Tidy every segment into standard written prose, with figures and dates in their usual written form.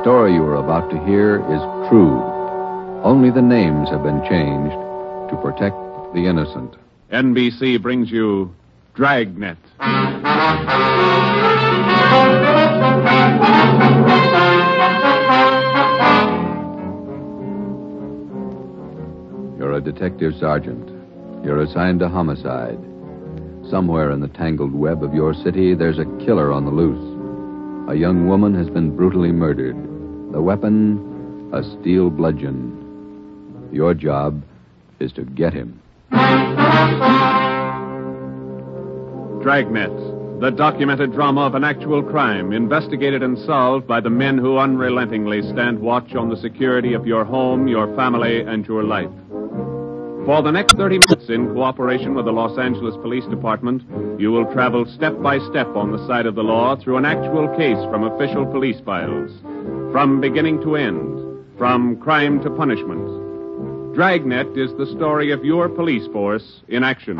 story you are about to hear is true. Only the names have been changed to protect the innocent. NBC brings you Dragnet. You're a detective sergeant. You're assigned to homicide. Somewhere in the tangled web of your city, there's a killer on the loose. A young woman has been brutally murdered. The weapon, a steel bludgeon. Your job is to get him. Dragnet, the documented drama of an actual crime, investigated and solved by the men who unrelentingly stand watch on the security of your home, your family, and your life. For the next 30 minutes, in cooperation with the Los Angeles Police Department, you will travel step by step on the side of the law through an actual case from official police files. From beginning to end, from crime to punishment. Dragnet is the story of your police force in action.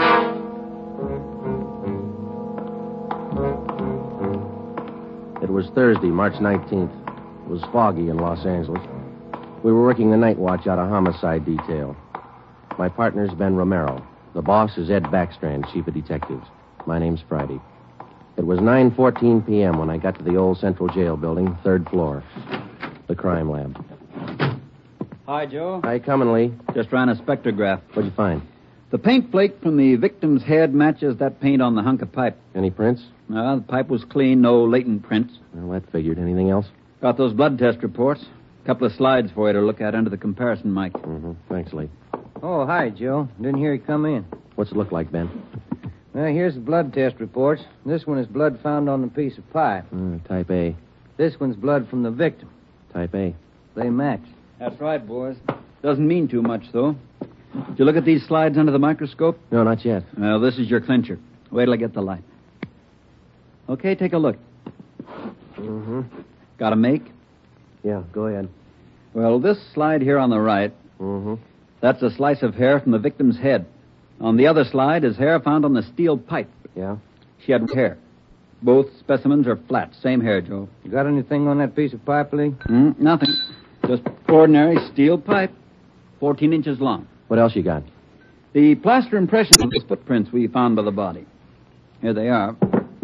It was Thursday, March 19th. It was foggy in Los Angeles. We were working the night watch out of homicide detail. My partner's Ben Romero. The boss is Ed Backstrand, chief of detectives. My name's Friday. It was 9:14 p.m. when I got to the old Central Jail building, third floor. The crime lab. Hi, Joe. How you coming, Lee? Just ran a spectrograph. What'd you find? The paint flake from the victim's head matches that paint on the hunk of pipe. Any prints? The pipe was clean, no latent prints. Well, that figured. Anything else? Got those blood test reports. A couple of slides for you to look at under the comparison mic. Mm-hmm. Thanks, Lee. Oh, hi, Joe. Didn't hear you come in. What's it look like, Ben? Well, here's the blood test reports. This one is blood found on the piece of pipe. Type A. This one's blood from the victim. Type A. They match. That's right, boys. Doesn't mean too much, though. Did you look at these slides under the microscope? No, not yet. Well, this is your clincher. Wait till I get the light. Okay, take a look. Mm-hmm. Got a make? Yeah, go ahead. Well, this slide here on the right, Mm-hmm. that's a slice of hair from the victim's head. On the other slide is hair found on the steel pipe. Yeah? She had hair. Both specimens are flat. Same hair, Joe. You got anything on that piece of pipe, Lee? Nothing. Just ordinary steel pipe. 14 inches long. What else you got? The plaster impressions of the footprints we found by the body. Here they are.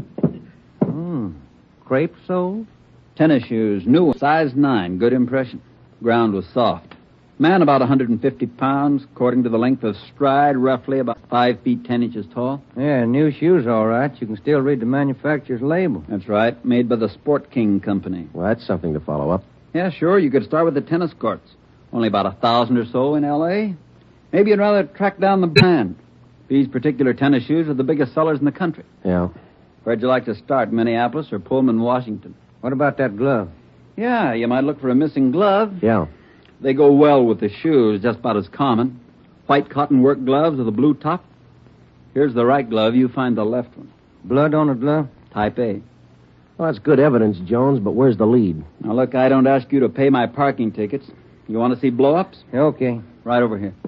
Crepe soles? Tennis shoes, new, size 9, good impression. Ground was soft. Man about 150 pounds, according to the length of stride, roughly about 5 feet 10 inches tall. Yeah, new shoes, all right. You can still read the manufacturer's label. That's right, made by the Sport King Company. Well, that's something to follow up. Yeah, sure, you could start with the tennis courts. Only about 1,000 or so in L.A. Maybe you'd rather track down the brand. These particular tennis shoes are the biggest sellers in the country. Yeah. Where'd you like to start, Minneapolis or Pullman, Washington? What about that glove? Yeah, you might look for a missing glove. Yeah. They go well with the shoes, just about as common. White cotton work gloves with a blue top. Here's the right glove. You find the left one. Blood on the glove? Type A. Well, that's good evidence, Jones, but where's the lead? Now, look, I don't ask you to pay my parking tickets. You want to see blow-ups? Okay. Right over here.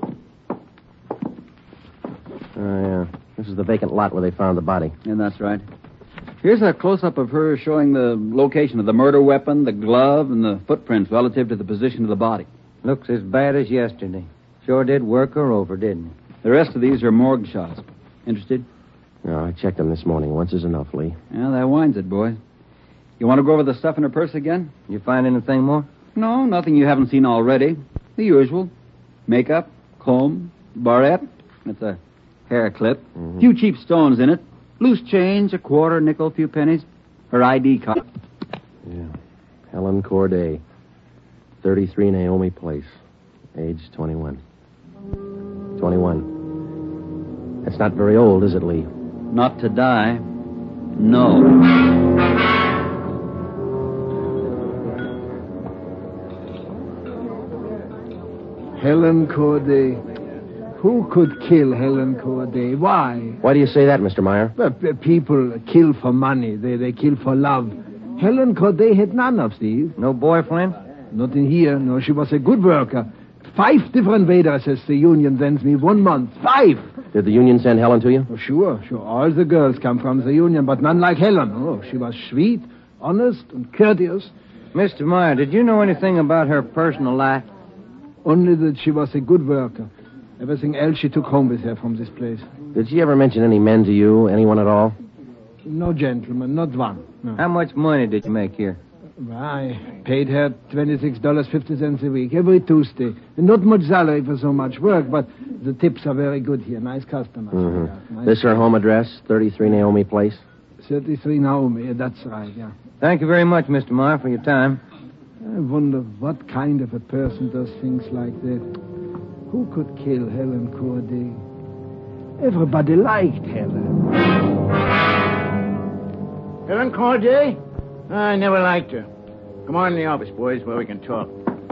Oh, yeah. This is the vacant lot where they found the body. Yeah, that's right. Here's a close-up of her showing the location of the murder weapon, the glove, and the footprints relative to the position of the body. Looks as bad as yesterday. Sure did work her over, didn't it? The rest of these are morgue shots. Interested? No, I checked them this morning. Once is enough, Lee. Yeah, that winds it, boys. You want to go over the stuff in her purse again? You find anything more? No, nothing you haven't seen already. The usual. Makeup, comb, barrette. That's a hair clip. Mm-hmm. Few cheap stones in it. Loose change, a quarter, nickel, few pennies. Her ID card. Yeah. Helen Corday. 33 Naomi Place. Age 21. 21. That's not very old, is it, Lee? Not to die. No. Helen Corday. Who could kill Helen Corday? Why? Why do you say that, Mr. Meyer? Well, people kill for money. They kill for love. Helen Corday had none of these. No boyfriend? Not in here. No, she was a good worker. 5 different waitresses the union sends me 1 month. 5! Did the union send Helen to you? Oh, sure. All the girls come from the union, but none like Helen. Oh, she was sweet, honest, and courteous. Mr. Meyer, did you know anything about her personal life? Only that she was a good worker. Everything else she took home with her from this place. Did she ever mention any men to you? Anyone at all? No gentleman, not one. No. How much money did you make here? I paid her $26.50 a week, every Tuesday. And not much salary for so much work, but the tips are very good here. Nice customers. Mm-hmm. Nice This her home address, 33 Naomi Place? 33 Naomi, that's right, yeah. Thank you very much, Mr. Meyer, for your time. I wonder what kind of a person does things like that. Who could kill Helen Corday? Everybody liked Helen. Helen Corday? I never liked her. Come on in the office, boys, where we can talk.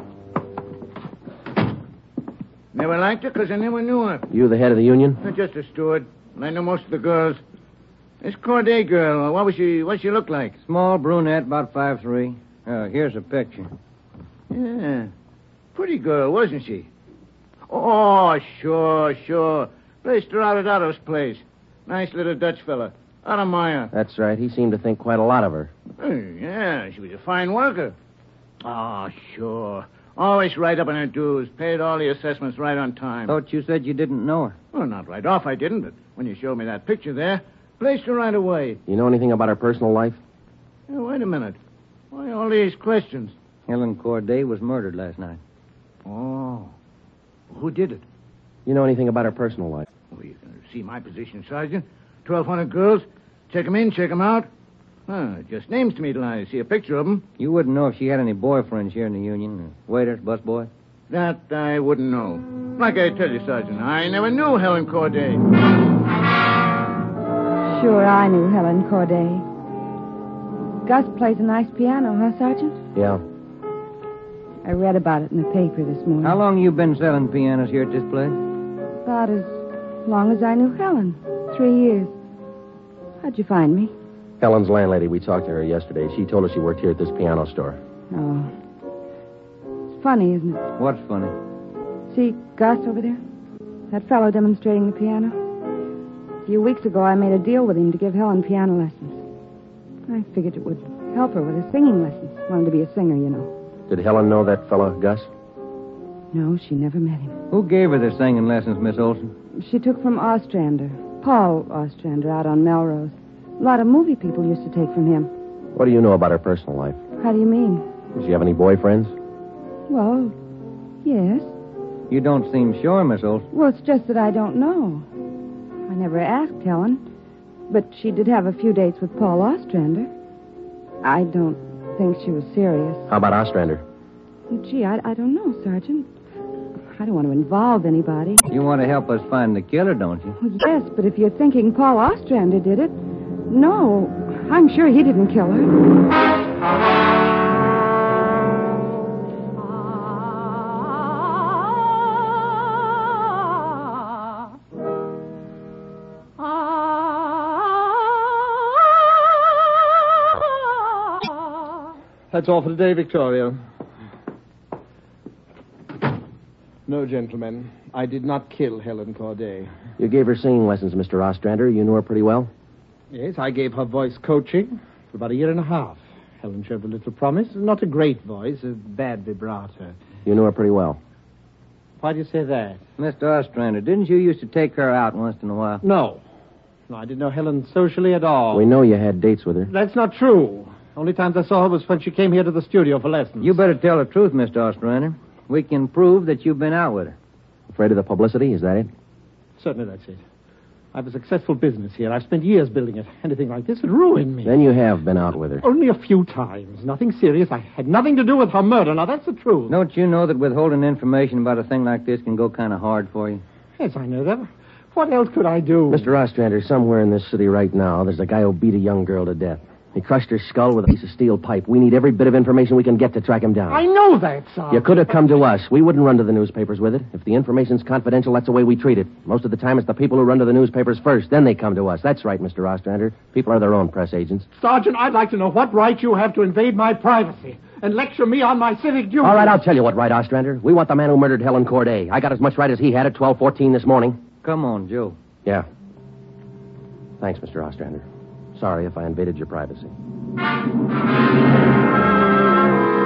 Never liked her because I never knew her. You the head of the union? Just a steward. And I know most of the girls. This Corday girl, what she look like? Small brunette, about 5'3". Here's a picture. Yeah. Pretty girl, wasn't she? Oh, sure. Placed her out at Otto's place. Nice little Dutch fella. Otto Meyer. That's right. He seemed to think quite a lot of her. Yeah, she was a fine worker. Oh, sure. Always right up on her dues. Paid all the assessments right on time. Thought you said you didn't know her. Well, not right off, I didn't, but when you showed me that picture there, placed her right away. You know anything about her personal life? Wait a minute. Why all these questions? Helen Corday was murdered last night. Oh. Who did it? You know anything about her personal life? Well, you can see my position, Sergeant. 1,200 girls. Check 'em in, check 'em out. Just names to me till I see a picture of 'em. You wouldn't know if she had any boyfriends here in the union? Waiters, busboy? That I wouldn't know. Like I tell you, Sergeant, I never knew Helen Corday. Sure, I knew Helen Corday. Gus plays a nice piano, huh, Sergeant? Yeah. I read about it in the paper this morning. How long you been selling pianos here at this place? About as long as I knew Helen. 3 years. How'd you find me? Helen's landlady. We talked to her yesterday. She told us you worked here at this piano store. Oh. It's funny, isn't it? What's funny? See Gus over there? That fellow demonstrating the piano? A few weeks ago, I made a deal with him to give Helen piano lessons. I figured it would help her with her singing lessons. Wanted to be a singer, you know. Did Helen know that fellow, Gus? No, she never met him. Who gave her the singing lessons, Miss Olson? She took from Ostrander. Paul Ostrander out on Melrose. A lot of movie people used to take from him. What do you know about her personal life? How do you mean? Does she have any boyfriends? Well, yes. You don't seem sure, Miss Olson. Well, it's just that I don't know. I never asked Helen. But she did have a few dates with Paul Ostrander. I don't think she was serious. How about Ostrander? Gee, I don't know, Sergeant. I don't want to involve anybody. You want to help us find the killer, don't you? Well, yes, but if you're thinking Paul Ostrander did it, no, I'm sure he didn't kill her. That's all for today, Victoria. No, gentlemen. I did not kill Helen Corday. You gave her singing lessons, Mr. Ostrander. You knew her pretty well? Yes, I gave her voice coaching for about 1.5 years. Helen showed a little promise. Not a great voice, a bad vibrato. You knew her pretty well? Why do you say that? Mr. Ostrander, didn't you used to take her out once in a while? No, I didn't know Helen socially at all. We know you had dates with her. That's not true. Only times I saw her was when she came here to the studio for lessons. You better tell the truth, Mr. Ostrander. We can prove that you've been out with her. Afraid of the publicity? Is that it? Certainly that's it. I have a successful business here. I've spent years building it. Anything like this would ruin me. Then you have been out with her. Only a few times. Nothing serious. I had nothing to do with her murder. Now, that's the truth. Don't you know that withholding information about a thing like this can go kind of hard for you? Yes, I know that. What else could I do? Mr. Ostrander, somewhere in this city right now, there's a guy who beat a young girl to death. He crushed her skull with a piece of steel pipe. We need every bit of information we can get to track him down. I know that, sir. You could have come to us. We wouldn't run to the newspapers with it. If the information's confidential, that's the way we treat it. Most of the time, it's the people who run to the newspapers first. Then they come to us. That's right, Mr. Ostrander. People are their own press agents. Sergeant, I'd like to know what right you have to invade my privacy and lecture me on my civic duties. All right, I'll tell you what right, Ostrander. We want the man who murdered Helen Corday. I got as much right as he had at 12:14 this morning. Come on, Joe. Yeah. Thanks, Mr. Ostrander. Sorry if I invaded your privacy.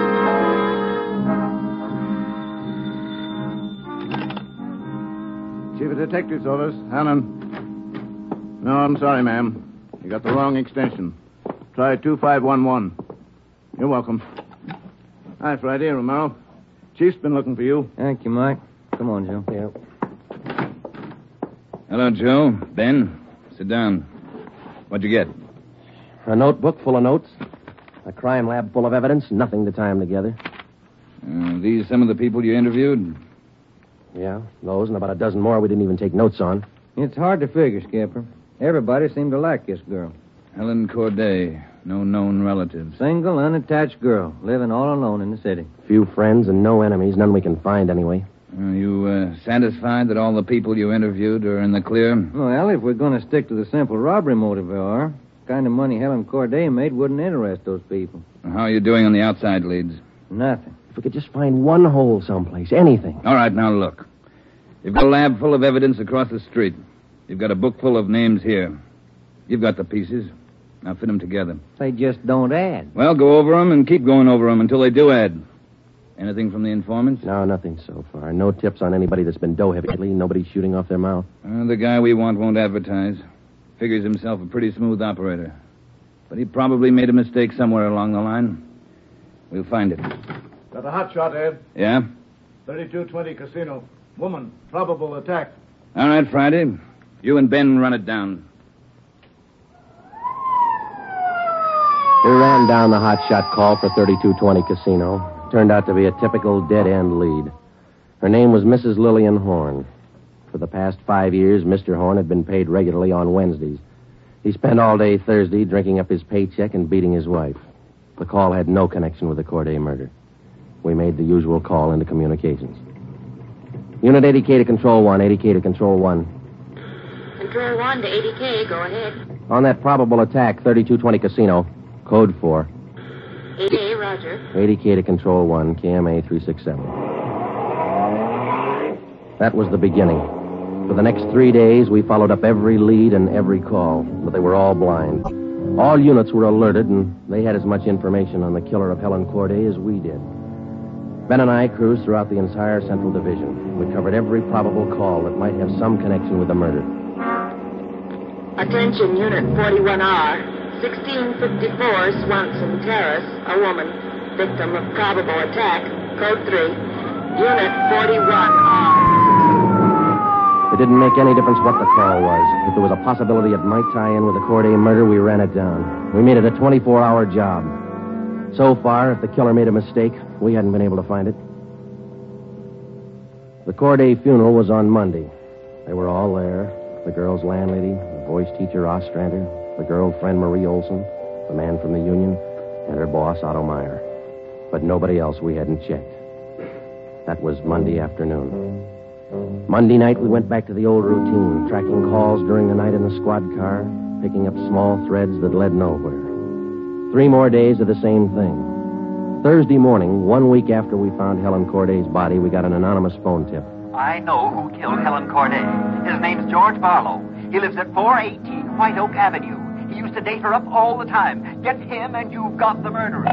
Chief of Detective's office. Helen. No, I'm sorry, ma'am. You got the wrong extension. Try 2511. You're welcome. Hi, Friday, Romero. Chief's been looking for you. Thank you, Mike. Come on, Joe. Yeah. Hello, Joe. Ben. Sit down. What'd you get? A notebook full of notes. A crime lab full of evidence. Nothing to tie them together. These some of the people you interviewed? Yeah, those and about a dozen more we didn't even take notes on. It's hard to figure, Skipper. Everybody seemed to like this girl. Helen Corday. No known relatives. Single, unattached girl, living all alone in the city. Few friends and no enemies. None we can find anyway. Are you satisfied that all the people you interviewed are in the clear? Well, if we're going to stick to the simple robbery motive we are, the kind of money Helen Corday made wouldn't interest those people. How are you doing on the outside leads? Nothing. If we could just find one hole someplace, anything. All right, now look. You've got a lab full of evidence across the street. You've got a book full of names here. You've got the pieces. Now fit them together. They just don't add. Well, go over them and keep going over them until they do add. Anything from the informants? No, nothing so far. No tips on anybody that's been dough-heavy lately. Nobody shooting off their mouth. The guy we want won't advertise. Figures himself a pretty smooth operator. But he probably made a mistake somewhere along the line. We'll find it. Got a hot shot, Ed. Yeah? 3220 Casino. Woman. Probable attack. All right, Friday. You and Ben run it down. We ran down the hot shot call for 3220 Casino. Turned out to be a typical dead-end lead. Her name was Mrs. Lillian Horn. For the past 5 years, Mr. Horn had been paid regularly on Wednesdays. He spent all day Thursday drinking up his paycheck and beating his wife. The call had no connection with the Corday murder. We made the usual call into communications. Unit 80K to Control 1, 80K to Control 1. Control 1 to 80K, go ahead. On that probable attack, 3220 Casino, code 4. 80K, roger. 80K to Control 1, KMA 367. That was the beginning. For the next 3 days, we followed up every lead and every call, but they were all blind. All units were alerted, and they had as much information on the killer of Helen Corday as we did. Ben and I cruised throughout the entire Central Division. We covered every probable call that might have some connection with the murder. Attention, Unit 41R. 1654 Swanson Terrace, a woman, victim of probable attack, code 3. Unit 41R. It didn't make any difference what the call was. If there was a possibility it might tie in with the Corday murder, we ran it down. We made it a 24-hour job. So far, if the killer made a mistake, we hadn't been able to find it. The Corday funeral was on Monday. They were all there. The girl's landlady, the voice teacher Ostrander, the girlfriend Marie Olson, the man from the union, and her boss Otto Meyer. But nobody else we hadn't checked. That was Monday afternoon. Monday night, we went back to the old routine, tracking calls during the night in the squad car, picking up small threads that led nowhere. 3 more days of the same thing. Thursday morning, 1 week after we found Helen Corday's body, we got an anonymous phone tip. I know who killed Helen Corday. His name's George Barlow. He lives at 418 White Oak Avenue. He used to date her up all the time. Get him and you've got the murderer.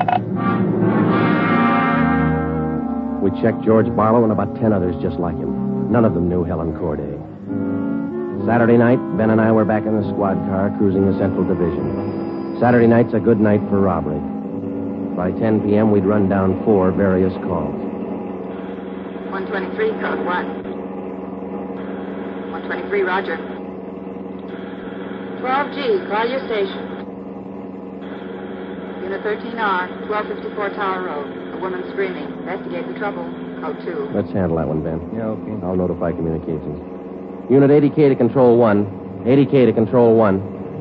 We checked George Barlow and about 10 others just like him. None of them knew Helen Corday. Saturday night, Ben and I were back in the squad car cruising the Central Division. Saturday night's a good night for robbery. By 10 p.m., we'd run down 4 various calls. 123, code 1. 123, roger. 12G, call your station. Unit 13R, 1254 Tower Road. A woman screaming. Investigate the trouble. Code 2. Let's handle that one, Ben. Yeah, okay. I'll notify communications. Unit 80K to Control 1. 80K to Control 1.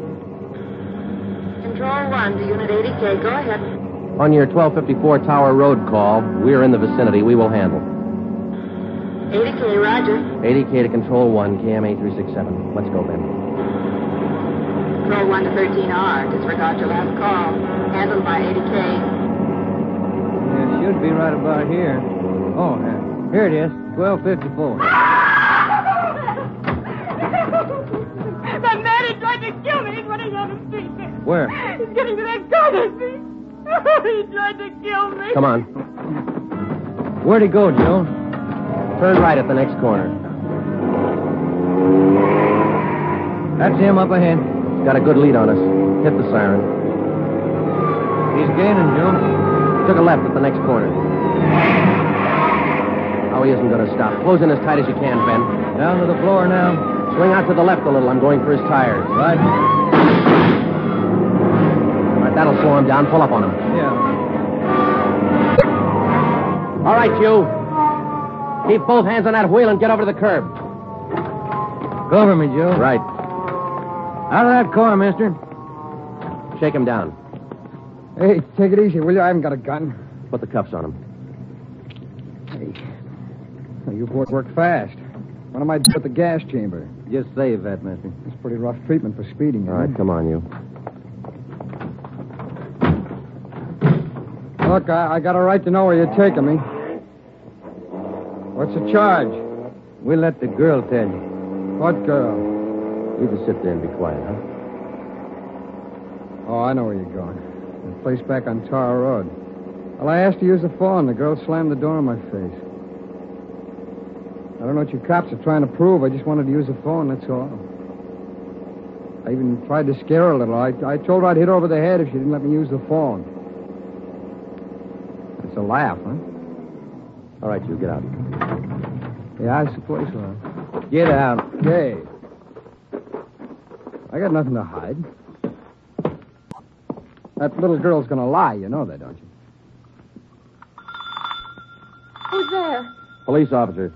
Control 1 to Unit 80K. Go ahead. On your 1254 Tower Road call, we're in the vicinity. We will handle. 80K, roger. 80K to Control 1, KMA 367. Let's go, Ben. Control 1 to 13R. Disregard your last call. Handled by 80K. Yeah, it should be right about here. Oh, here it is. 1254. That man who tried to kill me is running down the street. Where? He's getting to that corner street. He tried to kill me. Come on. Where'd he go, Joe? Turn right at the next corner. That's him up ahead. Got a good lead on us. Hit the siren. He's gaining, Joe. Took a left at the next corner. Oh, he isn't going to stop. Close in as tight as you can, Ben. Down to the floor now. Swing out to the left a little. I'm going for his tires. Right. All right, that'll slow him down. Pull up on him. Yeah. All right, you. Keep both hands on that wheel and get over to the curb. Cover me, Joe. Right. Out of that car, mister. Shake him down. Hey, take it easy, will you? I haven't got a gun. Put the cuffs on him. Hey. Well, you boys work fast. What am I doing at the gas chamber? Just save that, mister. It's pretty rough treatment for speeding. All right, come on, you. Look, I got a right to know where you're taking me. What's the charge? We'll let the girl tell you. What girl? You just sit there and be quiet, huh? Oh, I know where you're going. The place back on Tara Road. Well, I asked to use the phone. The girl slammed the door in my face. I don't know what you cops are trying to prove. I just wanted to use the phone, that's all. I even tried to scare her a little. I told her I'd hit her over the head if she didn't let me use the phone. It's a laugh, huh? All right, you get out. Yeah, I suppose so. Get out. Hey. I got nothing to hide. That little girl's gonna lie. You know that, don't you? Who's there? Police officer.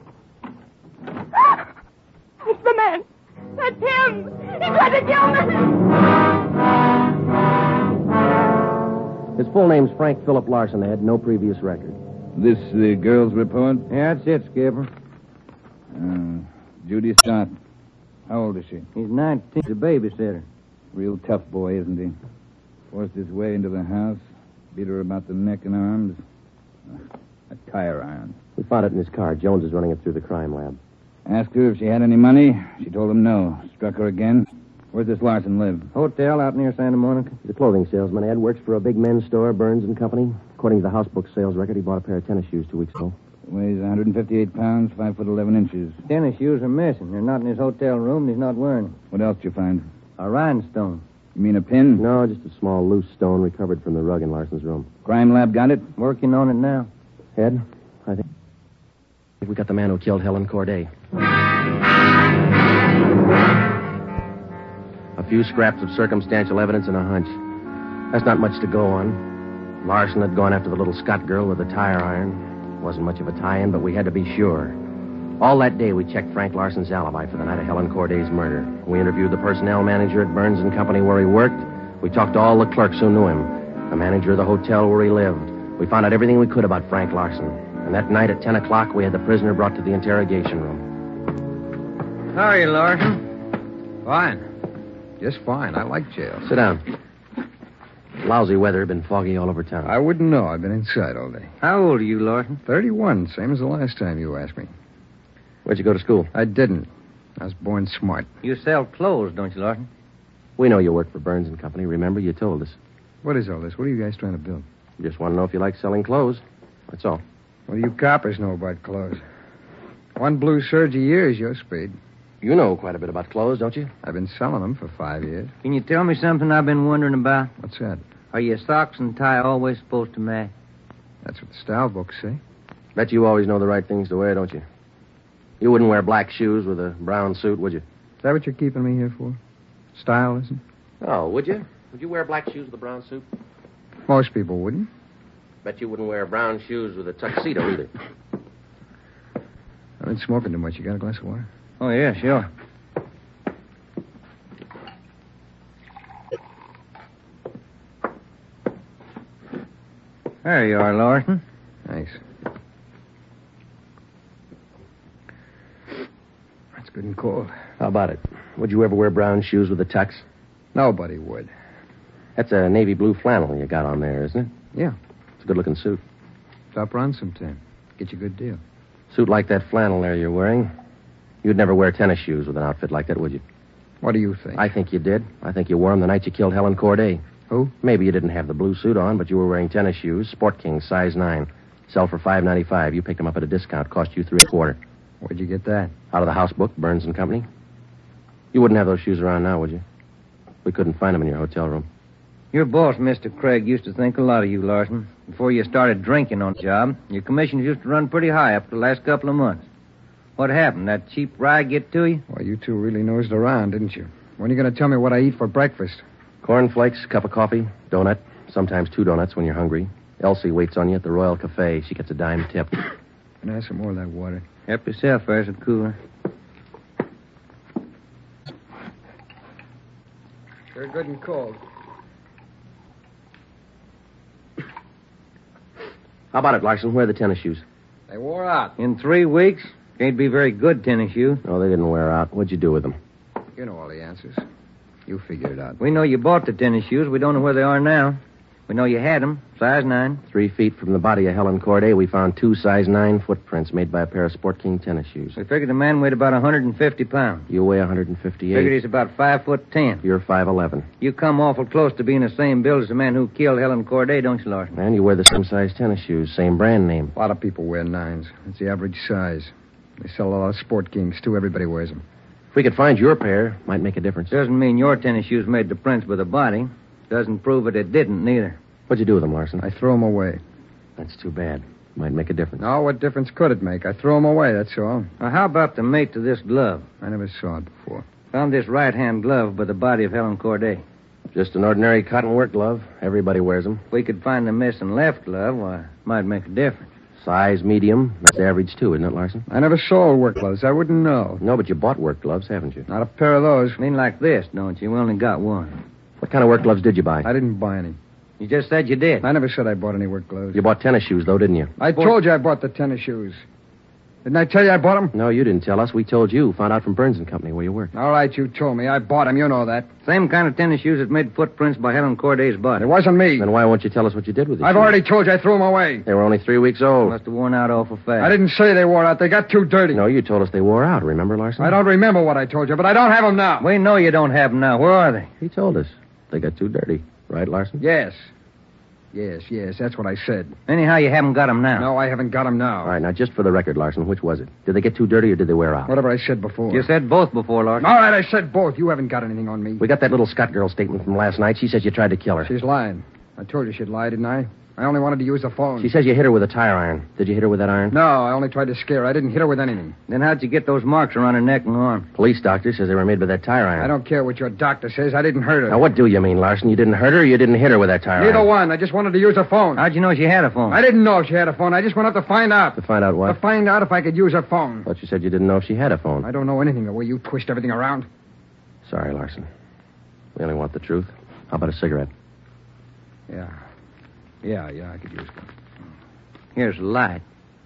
It's the man. That's him. He tried to kill me. His full name's Frank Philip Larson. They had no previous record. This the girl's report? Yeah, that's it, Skipper. Judy Scott. How old is she? He's 19. He's a babysitter. Real tough boy, isn't he? Forced his way into the house, beat her about the neck and arms. A tire iron. We found it in his car. Jones is running it through the crime lab. Asked her if she had any money. She told him no. Struck her again. Where's this Larson live? Hotel out near Santa Monica. He's a clothing salesman. Ed works for a big men's store, Burns and Company. According to the house book sales record, he bought a pair of tennis shoes 2 weeks ago. Weighs 158 pounds, 5 foot 11 inches. Tennis shoes are missing. They're not in his hotel room, and he's not wearing them. What else did you find? A rhinestone. You mean a pin? No, just a small loose stone recovered from the rug in Larson's room. Crime lab got it? Working on it now. Ed, I think we got the man who killed Helen Corday. A few scraps of circumstantial evidence and a hunch. That's not much to go on. Larson had gone after the little Scott girl with the tire iron. Wasn't much of a tie-in, but we had to be sure. All that day, we checked Frank Larson's alibi for the night of Helen Corday's murder. We interviewed the personnel manager at Burns and Company where he worked. We talked to all the clerks who knew him, the manager of the hotel where he lived. We found out everything we could about Frank Larson. And that night at 10 o'clock, we had the prisoner brought to the interrogation room. How are you, Larson? Fine. Just fine. I like jail. Sit down. Lousy weather, been foggy all over town. I wouldn't know. I've been inside all day. How old are you, Larson? 31, same as the last time you asked me. Where'd you go to school? I didn't. I was born smart. You sell clothes, don't you, Larson? We know you work for Burns and Company. Remember, you told us. What is all this? What are you guys trying to build? We just want to know if you like selling clothes. That's all. What do you coppers know about clothes? One blue serge a year is your speed. You know quite a bit about clothes, don't you? I've been selling them for 5 years. Can you tell me something I've been wondering about? What's that? Are your socks and tie always supposed to match? That's what the style books say. Bet you always know the right things to wear, don't you? You wouldn't wear black shoes with a brown suit, would you? Is that what you're keeping me here for? Style, isn't it? Oh, would you? Would you wear black shoes with a brown suit? Most people wouldn't. Bet you wouldn't wear brown shoes with a tuxedo either. I've been smoking too much. You got a glass of water? Oh, yeah, sure. There you are, Larson. Thanks. That's good and cold. How about it? Would you ever wear brown shoes with a tux? Nobody would. That's a navy blue flannel you got on there, isn't it? Yeah. It's a good-looking suit. Stop around sometime. Get you a good deal. Suit like that flannel there you're wearing. You'd never wear tennis shoes with an outfit like that, would you? What do you think? I think you did. I think you wore them the night you killed Helen Corday. Who? Maybe you didn't have the blue suit on, but you were wearing tennis shoes, Sport King, size 9. Sell for $5.95. You picked them up at a discount. Cost you $3.25. Where'd you get that? Out of the house book, Burns and Company. You wouldn't have those shoes around now, would you? We couldn't find them in your hotel room. Your boss, Mr. Craig, used to think a lot of you, Larson. Before you started drinking on the job, your commissions used to run pretty high up the last couple of months. What happened? That cheap rye get to you? Well, you two really nosed around, didn't you? When are you going to tell me what I eat for breakfast? Cornflakes, cup of coffee, donut, sometimes 2 donuts when you're hungry. Elsie waits on you at the Royal Cafe. She gets a dime tip. Can I have some more of that water? Help yourself, there's a cooler. They're good and cold. How about it, Larson? Where are the tennis shoes? They wore out. In 3 weeks? Can't be very good tennis shoes. No, they didn't wear out. What'd you do with them? You know all the answers. You figure it out. We know you bought the tennis shoes. We don't know where they are now. We know you had them, size 9. 3 feet from the body of Helen Corday, we found 2 size 9 footprints made by a pair of Sport King tennis shoes. We figured the man weighed about 150 pounds. You weigh 158. Figured he's about 5'10". You're 5'11". You come awful close to being the same build as the man who killed Helen Corday, don't you, Larson? And you wear the same size tennis shoes, same brand name. A lot of people wear 9s. It's the average size. They sell a lot of Sport Kings, too. Everybody wears them. If we could find your pair, might make a difference. Doesn't mean your tennis shoes made the prints with the body. Doesn't prove it didn't, neither. What'd you do with them, Larson? I threw them away. That's too bad. Might make a difference. No, what difference could it make? I threw them away, that's all. Now, how about the mate to this glove? I never saw it before. Found this right-hand glove by the body of Helen Corday. Just an ordinary cotton work glove. Everybody wears them. If we could find the missing left glove, why, it might make a difference. Size medium. That's average, too, isn't it, Larson? I never sold work gloves. I wouldn't know. No, but you bought work gloves, haven't you? Not a pair of those. Mean like this, don't you? We only got one. What kind of work gloves did you buy? I didn't buy any. You just said you did. I never said I bought any work gloves. You bought tennis shoes, though, didn't you? I told you I bought the tennis shoes. Didn't I tell you I bought them? No, you didn't tell us. We told you. Found out from Burns and Company where you worked. All right, you told me. I bought them. You know that. Same kind of tennis shoes that made footprints by Helen Corday's body. It wasn't me. Then why won't you tell us what you did with them? I've already told you I threw them away. They were only 3 weeks old. Must have worn out awful fast. I didn't say they wore out. They got too dirty. No, you told us they wore out. Remember, Larson? I don't remember what I told you, but I don't have them now. We know you don't have them now. Where are they? He told us. They got too dirty. Right, Larson? Yes. Yes, that's what I said. Anyhow, you haven't got them now. No, I haven't got them now. All right, now, just for the record, Larson, which was it? Did they get too dirty or did they wear out? Whatever I said before. You said both before, Larson. All right, I said both. You haven't got anything on me. We got that little Scott girl statement from last night. She says you tried to kill her. She's lying. I told you she'd lie, didn't I? I only wanted to use the phone. She says you hit her with a tire iron. Did you hit her with that iron? No, I only tried to scare her. I didn't hit her with anything. Then how'd you get those marks around her neck and arm? Police doctor says they were made by that tire iron. I don't care what your doctor says. I didn't hurt her. Now, what do you mean, Larson? You didn't hurt her or you didn't hit her with that tire iron? Neither one. I just wanted to use her phone. How'd you know she had a phone? I didn't know she had a phone. I just went up to find out. To find out what? To find out if I could use her phone. But you said you didn't know if she had a phone. I don't know anything the way you twist everything around. Sorry, Larson. We only want the truth. How about a cigarette? Yeah, I could use one. Here's a light.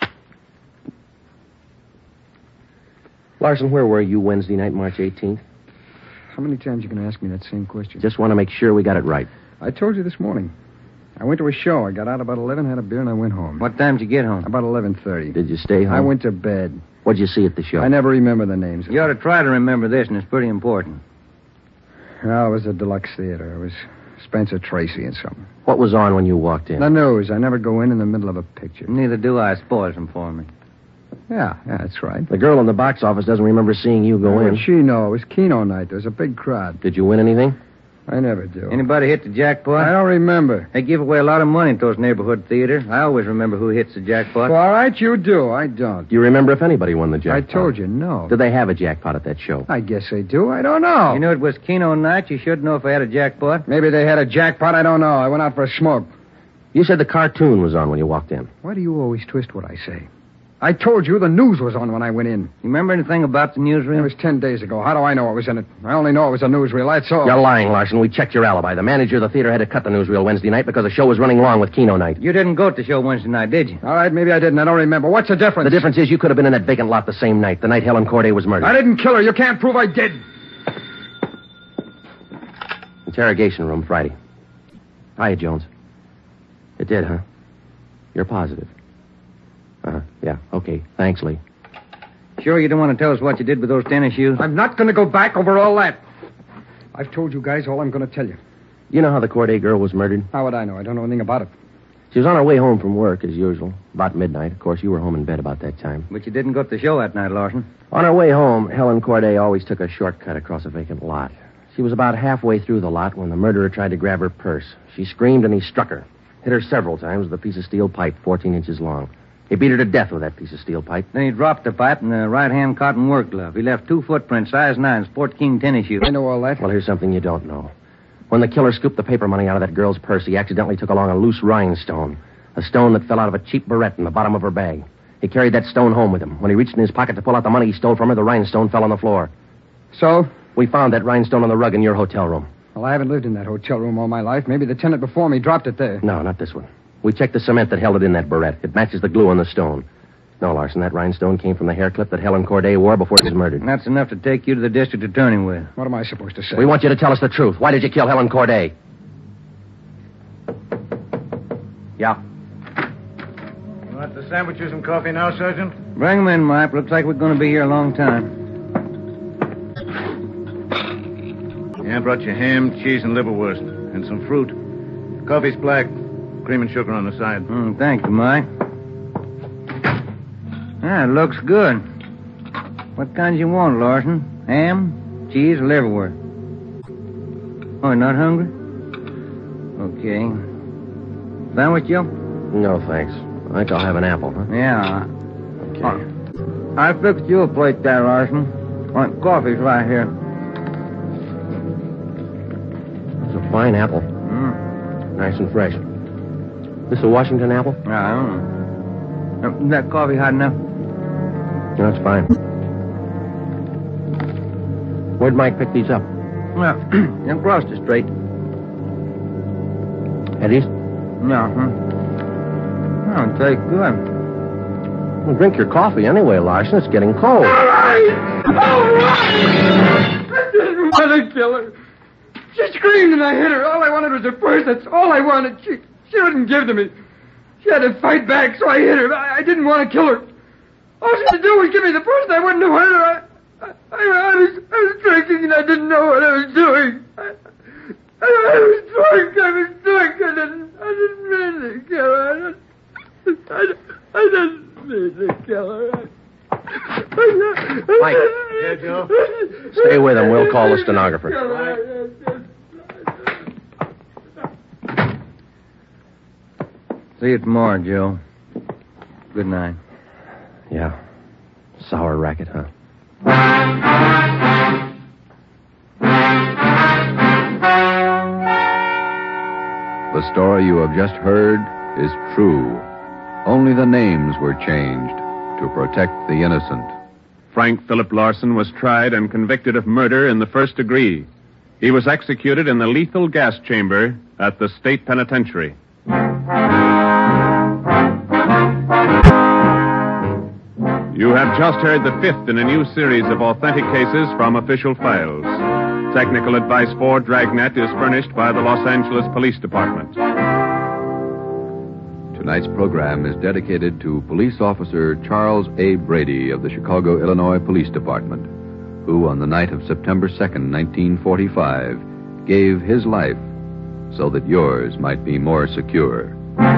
Larson, where were you Wednesday night, March 18th? How many times are you going to ask me that same question? Just want to make sure we got it right. I told you this morning. I went to a show. I got out about 11, had a beer, and I went home. What time did you get home? About 11:30. Did you stay home? I went to bed. What'd you see at the show? I never remember the names. You ought to try to remember this, and it's pretty important. Well, it was a deluxe theater. It was Spencer Tracy and something. What was on when you walked in? The news. I never go in the middle of a picture. Neither do I. Spoils them for me. Yeah, that's right. The girl in the box office doesn't remember seeing you go in. What'd she know? It was Keno night. There was a big crowd. Did you win anything? I never do. Anybody hit the jackpot? I don't remember. They give away a lot of money at those neighborhood theaters. I always remember who hits the jackpot. Well, all right, you do. I don't. Do you remember if anybody won the jackpot? I told you, no. Did they have a jackpot at that show? I guess they do. I don't know. You knew it was Keno night. You should know if they had a jackpot. Maybe they had a jackpot. I don't know. I went out for a smoke. You said the cartoon was on when you walked in. Why do you always twist what I say? I told you the news was on when I went in. You remember anything about the newsreel? It was 10 days ago. How do I know it was in it? I only know it was a newsreel, that's all. You're lying, Larson. We checked your alibi. The manager of the theater had to cut the newsreel Wednesday night because the show was running long with Keno night. You didn't go to the show Wednesday night, did you? All right, maybe I didn't. I don't remember. What's the difference? The difference is you could have been in that vacant lot the same night, the night Helen Corday was murdered. I didn't kill her. You can't prove I did. Interrogation room, Friday. Hiya, Jones. It did, huh? You're positive. Yeah, okay. Thanks, Lee. Sure you don't want to tell us what you did with those tennis shoes? I'm not going to go back over all that. I've told you guys all I'm going to tell you. You know how the Corday girl was murdered? How would I know? I don't know anything about it. She was on her way home from work, as usual, about midnight. Of course, you were home in bed about that time. But you didn't go to the show that night, Larson. On her way home, Helen Corday always took a shortcut across a vacant lot. She was about halfway through the lot when the murderer tried to grab her purse. She screamed and he struck her. Hit her several times with a piece of steel pipe 14 inches long. He beat her to death with that piece of steel pipe. Then he dropped the pipe in the right-hand cotton work glove. He left 2 footprints, size 9, Sport King tennis shoes. I know all that. Well, here's something you don't know. When the killer scooped the paper money out of that girl's purse, he accidentally took along a loose rhinestone. A stone that fell out of a cheap barrette in the bottom of her bag. He carried that stone home with him. When he reached in his pocket to pull out the money he stole from her, the rhinestone fell on the floor. So? We found that rhinestone on the rug in your hotel room. Well, I haven't lived in that hotel room all my life. Maybe the tenant before me dropped it there. No, not this one. We checked the cement that held it in that barrette. It matches the glue on the stone. No, Larson, that rhinestone came from the hair clip that Helen Corday wore before she was murdered. And that's enough to take you to the district attorney with. What am I supposed to say? We want you to tell us the truth. Why did you kill Helen Corday? Yeah. You want the sandwiches and coffee now, Sergeant? Bring them in, Mike. Looks like we're going to be here a long time. Yeah, I brought you ham, cheese, and liverwurst. And some fruit. Coffee's black. Cream and sugar on the side. Thank you, Mike. It looks good. What kinds you want, Larson? Ham, cheese, or liverwurst? Oh, you're not hungry? Okay. Sandwich, Joe? No, thanks. I think I'll have an apple, huh? Yeah. Okay. I fixed you a plate there, Larson. Coffee's right here. It's a fine apple. Nice and fresh. This a Washington apple? I don't know. Is that coffee hot enough? No, it's fine. Where'd Mike pick these up? Well, across the street. Eddie's? No, Oh, take good. Well, drink your coffee anyway, Larson. It's getting cold. All right! I didn't want to kill her. She screamed and I hit her. All I wanted was her purse. That's all I wanted. She wouldn't give to me. She had to fight back, so I hit her. I didn't want to kill her. All she had to do was give me the purse and I wouldn't have hurt her. I was drinking and I didn't know what I was doing. I was drunk. I didn't mean to kill her. I didn't mean to kill her. Mike. Yeah, Joe? Stay with him. We'll call the stenographer. See you tomorrow, Joe. Good night. Yeah. Sour racket, huh? The story you have just heard is true. Only the names were changed to protect the innocent. Frank Philip Larson was tried and convicted of murder in the first degree. He was executed in the lethal gas chamber at the state penitentiary. You have just heard the fifth in a new series of authentic cases from official files. Technical advice for Dragnet is furnished by the Los Angeles Police Department. Tonight's program is dedicated to Police Officer Charles A. Brady of the Chicago, Illinois Police Department, who on the night of September 2nd, 1945, gave his life so that yours might be more secure.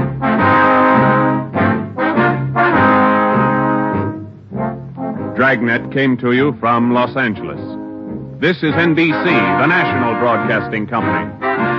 Dragnet came to you from Los Angeles. This is NBC, the national broadcasting company.